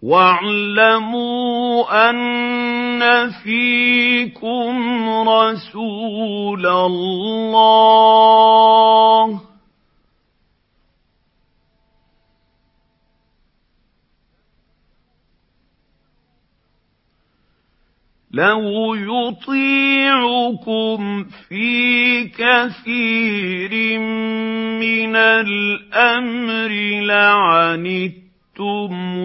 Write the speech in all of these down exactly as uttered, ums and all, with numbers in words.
وَاعْلَمُوا أَنَّ فِيكُمْ رَسُولَ اللَّهِ لَوْ يُطِيعُكُمْ فِي كَثِيرٍ مِّنَ الْأَمْرِ لَعَنِتُّمْ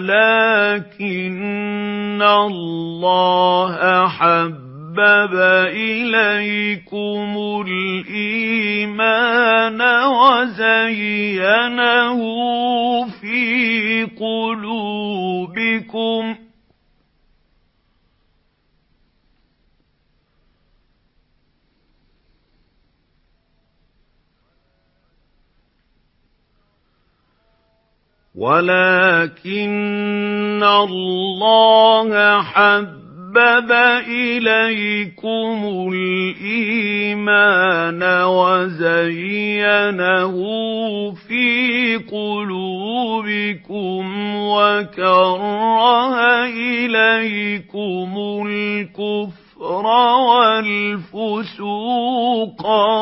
وَلَٰكِنَّ اللَّهَ حَبَّبَ إِلَيْكُمُ الْإِيمَانَ وَزَيَّنَهُ فِي قُلُوبِكُمْ وَلَٰكِنَّ اللَّهَ حَبَّبَ إِلَيْكُمُ الْإِيمَانَ وَزَيَّنَهُ فِي قُلُوبِكُمْ وَكَرَّهَ إِلَيْكُمُ الْكُفْرَ وَالْفُسُوقَ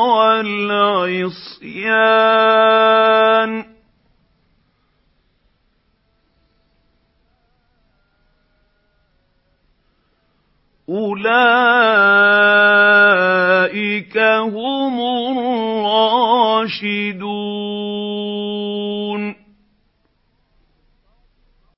وَالْعِصْيَانَ ۚ أُولَٰئِكَ هُمُ الرَّاشِدُونَ